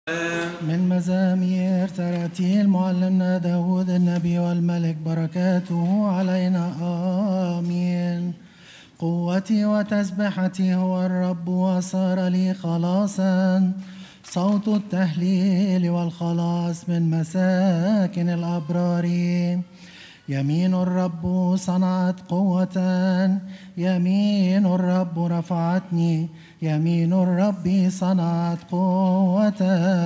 من مزامير تراتيل معلمنا داود النبي والملك بركاته علينا آمين. قوتي وتسبحتي هو الرب وصار لي خلاصا، صوت التهليل والخلاص من مساكن الأبرار. يمين الرب صنعت قوة، يمين الرب رفعتني، يمين الرب صنعت قوة.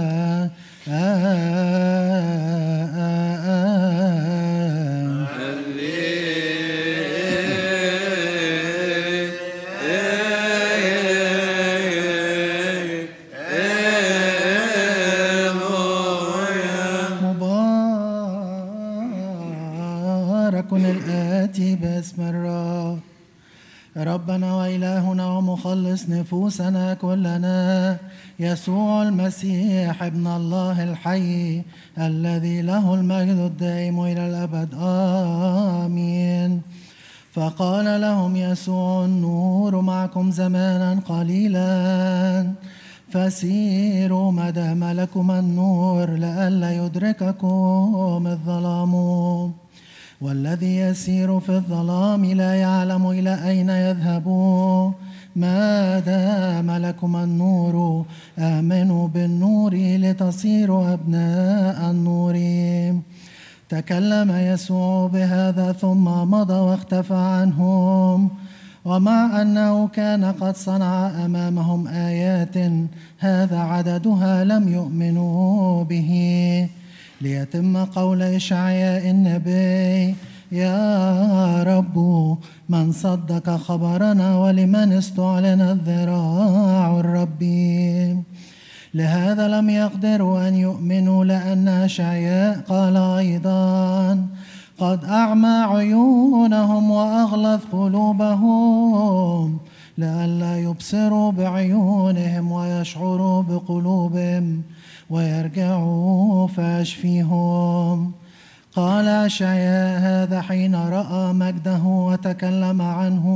مبارك الآتي باسم الرب، ربنا وإلهنا ومخلص نفوسنا كلنا يسوع المسيح ابن الله الحي الذي له المجد الدائم إلى الأبد آمين. فقال لهم يسوع: النور معكم زمانا قليلا، فسيروا ما دام لكم النور لئلا يدرككم الظلام. والذي يسير في الظلام لا يعلم إلى أين يذهب. ما دام لكم النور آمنوا بالنور لتصيروا أبناء النور. تكلم يسوع بهذا ثم مضى واختفى عنهم، ومع أنه كان قد صنع أمامهم آيات هذا عددها لم يؤمنوا به، ليتم قول إشعياء النبي: يا رب من صدق خبرنا ولمن استعلنت ذراع الرب. لهذا لم يقدروا أن يؤمنوا، لأن إشعياء قال أيضا: قد أعمى عيونهم وأغلظ قلوبهم لئلا يبصروا بعيونهم ويشعروا بقلوبهم ويرجعوا فأشفيهم. قال إشعياء هذا حين رأى مجده وتكلم عنه،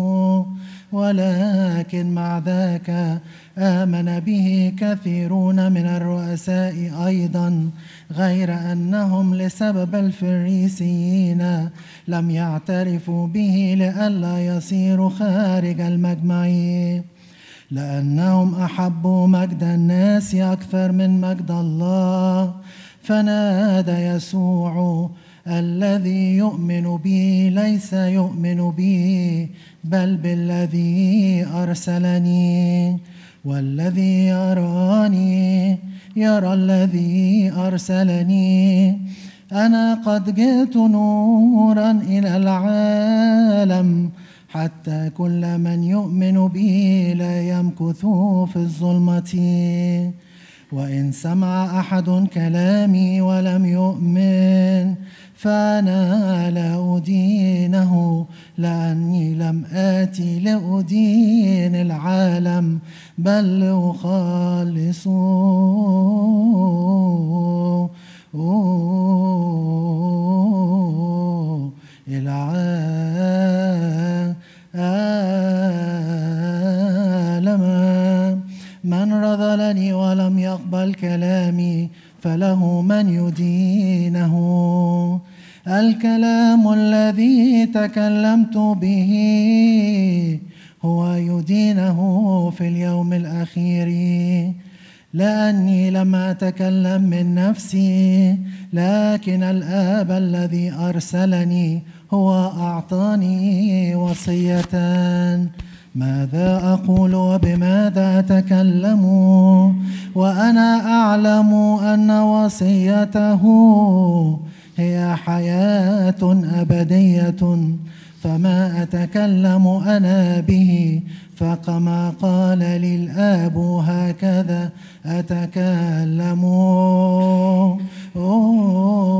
ولكن مع ذاك آمن به كثيرون من الرؤساء أيضا، غير أنهم لسبب الفريسيين لم يعترفوا به لئلا يصيروا خارج المجمع، لأنهم أحبوا مجد الناس أكثر من مجد الله. فنادى يسوع: الذي يؤمن بي ليس يؤمن بي بل بالذي أرسلني، والذي يراني يرى الذي أرسلني. أنا قد جئت نورا إلى العالم حتى كل من يؤمن بي لا يمكث في الظلمة. وإن سمع أحد كلامي ولم يؤمن فأنا لا أدينه، لأني لم آتي لأدين العالم بل لأخلصه العالم. من رذلني ولم يقبل كلامي فله من يدينه. الكلام الذي تكلمت به هو يدينه في اليوم الأخير، لأني لم أتكلم من نفسي، لكن الآب الذي أرسلني هو أعطاني وصية ماذا أقول وبماذا أتكلم، وأنا أعلم أن وصيته هي حياة أبدية. فما أتكلم أنا به فكما قال لي الآب هكذا أتكلم.